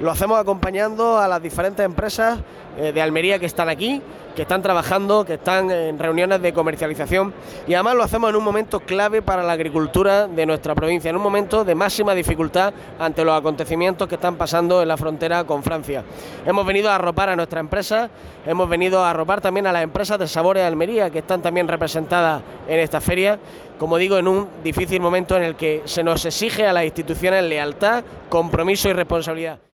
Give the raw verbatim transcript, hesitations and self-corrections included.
lo hacemos acompañando a las diferentes empresas eh, de Almería que están aquí, que están trabajando, que están en reuniones de comercialización, y además lo hacemos en un momento clave para la agricultura de nuestra provincia, en un momento de máxima dificultad ante los acontecimientos que están pasando en la frontera con Francia. Hemos venido a arropar a nuestra empresa, hemos venido a arropar también a las empresas de Sabores de Almería, que están también representadas en esta feria, como digo, en un difícil momento en el que se nos exige a las instituciones lealtad, compromiso y responsabilidad.